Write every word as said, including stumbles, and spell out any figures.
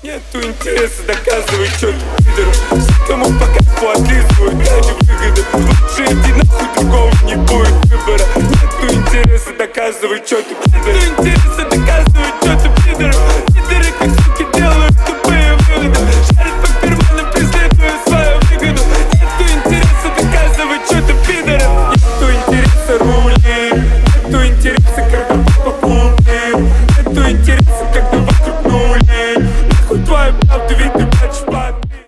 Нету интереса, доказывай, чё ты пидор. Все, кому по кайфу отлизывают, ради выгоды. Лучше иди нахуй, другого не будет выбора. Нету интереса, доказывай, чё ты пидор. Нету интереса, доказывай, чё ты пидор. Пидоры как суки делают тупые выводы. Шарят по карманам, преследуя свою выгоду. Нету интереса, доказывай, чё ты пидор. Нету интереса, рули. Нету интереса,